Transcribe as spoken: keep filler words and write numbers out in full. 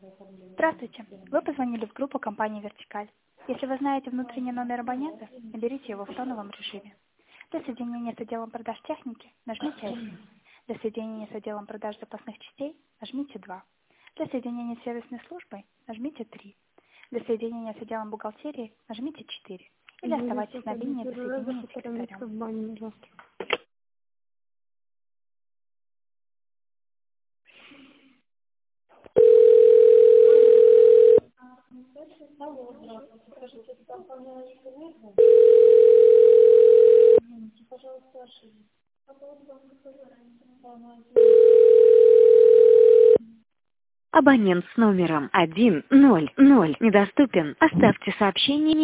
Здравствуйте. Вы позвонили в группу компании «Вертикаль». Если вы знаете внутренний номер абонента, наберите его в тоновом режиме. Для соединения с отделом продаж техники нажмите один. Для соединения с отделом продаж запасных частей нажмите два. Для соединения с сервисной службой нажмите три. Для соединения с отделом бухгалтерии нажмите четыре. Или оставайтесь на линии до соединения с секретарем. Абонент с номером один ноль ноль недоступен. Оставьте сообщение.